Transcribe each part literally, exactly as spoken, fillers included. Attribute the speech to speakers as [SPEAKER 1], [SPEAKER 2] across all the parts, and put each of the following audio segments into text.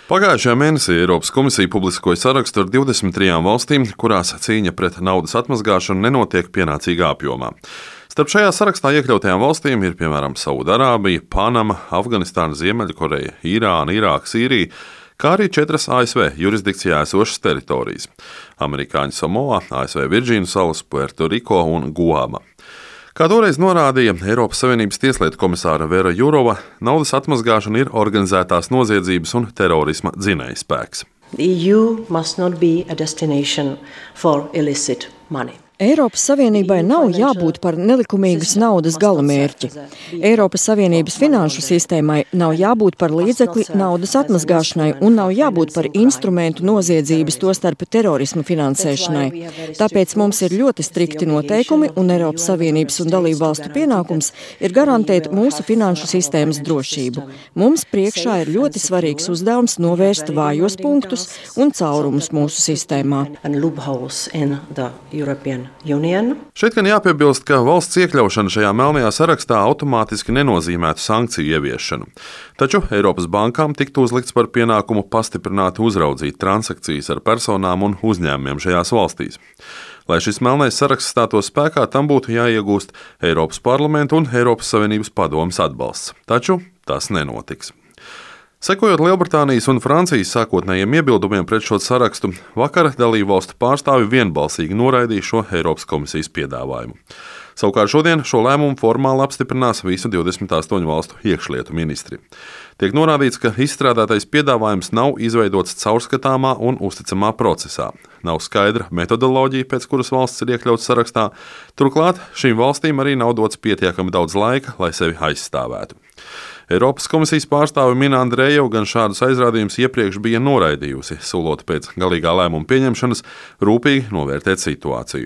[SPEAKER 1] Pagājušajā mēnesī Eiropas komisija publiskoja sarakstu ar divdesmit trijām valstīm, kurās cīņa pret naudas atmazgāšanu nenotiek pienācīgā apjomā. Starp šajā sarakstā iekļautajām valstīm ir piemēram Saudārābija, Panama, Afganistāna, Ziemeļkoreja, Irāna, Irāka, Sīrija, kā arī četras A S V jurisdikcijā esošas teritorijas - amerikāņu Samoa, A S V Virģīnu salas, Puertoriko un Guama. Kā toreiz norādīja Eiropas Savienības tieslietu komisāra Vera Jourova, naudas atmazgāšana ir organizētās noziedzības un terorisma dzinējspēks.
[SPEAKER 2] The E U must not be a destination for illicit money.
[SPEAKER 3] Eiropas Savienībai nav jābūt par nelikumīgas naudas galamērķi. Eiropas Savienības finanšu sistēmai nav jābūt par līdzekli naudas atmazgāšanai un nav jābūt par instrumentu noziedzības, tostarp terorismu finansēšanai. Tāpēc mums ir ļoti strikti noteikumi un Eiropas Savienības un dalību valstu pienākums ir garantēt mūsu finanšu sistēmas drošību. Mums priekšā ir ļoti svarīgs uzdevums novērst vājos punktus un caurumus mūsu sistēmā.
[SPEAKER 2] Union.
[SPEAKER 1] Šeit gan jāpiebilst, ka valsts iekļaušana šajā melnajā sarakstā automātiski nenozīmētu sankciju ieviešanu. Taču Eiropas bankām tiktu uzlikts par pienākumu pastiprināt uzraudzīt transakcijas ar personām un uzņēmumiem šajās valstīs. Lai šis melnais saraksts stātos spēkā, tam būtu jāiegūst Eiropas parlamenta un Eiropas Savienības padomes atbalsts. Taču tas nenotiks. Sekojot Lielbritānijas un Francijas sākotnējiem iebildumiem pret šo sarakstu, vakar dalībvalstu pārstāvji vienbalsīgi noraidīja šo Eiropas komisijas piedāvājumu. Savukārt šodien šo lēmumu formāli apstiprinās visu divdesmit astoņu valstu iekšlietu ministri. Tiek norādīts, ka izstrādātais piedāvājums nav izveidots caurskatāmā un uzticamā procesā. Nav skaidra metodoloģija, pēc kuras valsts ir iekļauts sarakstā. Turklāt šīm valstīm arī nav dots pietiekami daudz laika, lai sevi aizstāvētu. Eiropas komisijas pārstāve Mina Andreeva gan šādus aizrādījumus iepriekš bija noraidījusi, solot pēc galīgā lēmuma pieņemšanas rūpīgi novērtēt situāciju.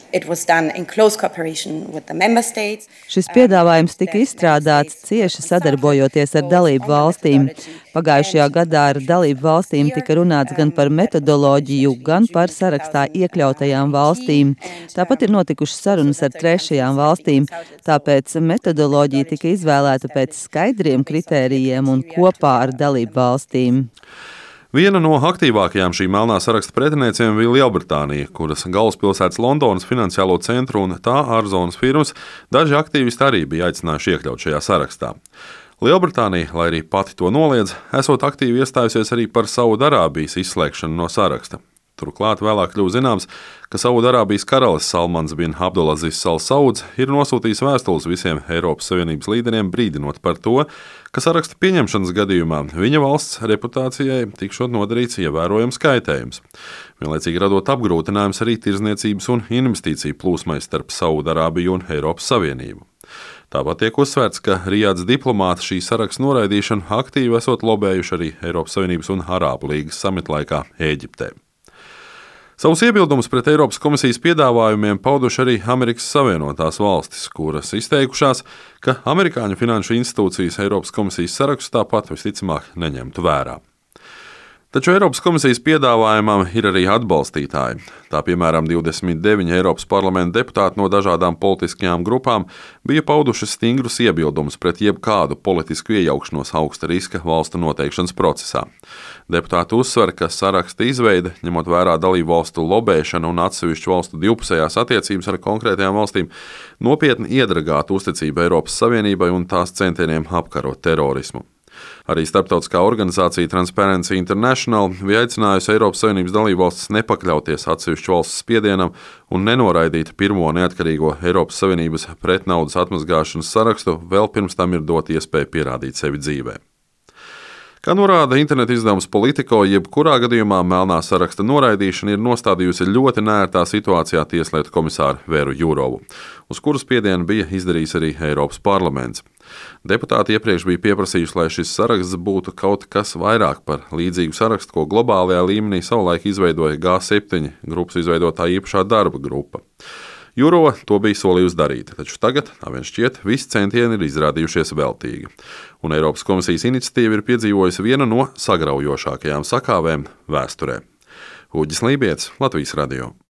[SPEAKER 4] Šis piedāvājums tika izstrādāts cieši sadarbojoties ar dalību valstīm. Pagājušajā gadā ar dalību valstīm tika runāts gan par metodoloģiju, gan par sarakstā iekļautajām valstīm. Tāpat ir notikušas sarunas ar trešajām valstīm, tāpēc metodoloģija tika izvēlēta pēc skaidriem kritērijiem un kopā ar dalību valstīm.
[SPEAKER 1] Viena no aktīvākajām šī melnā saraksta pretiniecēm bija Lielbritānija, kuras galvaspilsētas Londonas finansiālo centru un tā ārzonas firmas daži aktīvisti arī bija aicinājuši iekļaut šajā sarakstā. Lielbritānija, lai arī pati to noliedz, esot aktīvi iestājusies arī par Saudārābijas izslēgšanu no saraksta. Turklāt vēlāk kļuva zināms, ka Saudārābijas karalis Salmans bin Abdulazizs Al Sauds ir nosūtījis vēstules visiem Eiropas Savienības līderiem brīdinot par to, ka saraksta pieņemšanas gadījumā viņa valsts reputācijai tikšot nodarīts ievērojams kaitējums, vienlaicīgi radot apgrūtinājums arī tirzniecības un investīciju plūsmai starp Saudārābiju un Eiropas Savienību. Tāpat tiek uzsvērts, ka Rijādas diplomāti šī saraksta noraidīšanu aktīvi esot lobējuši arī Eiropas Savienības un Arābu līgas samita laikā Ēģiptē. Savus iebildumus pret Eiropas komisijas piedāvājumiem pauduši arī Amerikas Savienotās valstis, kuras izteikušās, ka amerikāņu finanšu institūcijas Eiropas komisijas sarakstu tāpat visticamāk neņemtu vērā. Taču Eiropas komisijas piedāvājumam ir arī atbalstītāji. Tā piemēram divdesmit deviņi Eiropas parlamenta deputāti no dažādām politiskajām grupām bija pauduši stingrus iebildumus pret jebkādu politisku iejaukšanos augsta riska valstu noteikšanas procesā. Deputāti uzsver, ka saraksta izveide, ņemot vērā dalību valstu lobēšanu un atsevišķu valstu divpusējās attiecības ar konkrētajām valstīm, nopietni iedragātu uzticību Eiropas Savienībai un tās centieniem apkarot terorismu. Arī starptautiskā organizācija Transparency International bija aicinājusi Eiropas Savienības dalībvalstis nepakļauties atsevišķu valsts spiedienam un nenoraidīt pirmo neatkarīgo Eiropas Savienības pretnaudas atmazgāšanas sarakstu, vēl pirms tam ir dot iespēju pierādīt sevi dzīvē. Kā norāda interneta izdevums Politico, jebkurā gadījumā melnā saraksta noraidīšana ir nostādījusi ļoti neērtā situācijā tieslietu komisāru Veru Jourovu, uz kuras spiedienu bija izdarījis arī Eiropas parlaments. Deputāti iepriekš bija pieprasījuši, lai šis saraksts būtu kaut kas vairāk par līdzīgu sarakstu, ko globālajā līmenī savulaik izveidoja G septiņi grupas izveidotā īpašā darba grupa. Jourova to bija solījusi darīt, taču tagad, tā vien šķiet, visi centieni ir izrādījušies veltīgi. Un Eiropas komisijas iniciatīva ir piedzīvojusi vienu no sagraujošākajām sakāvēm vēsturē. Uģis Lībijams, Latvijas radio.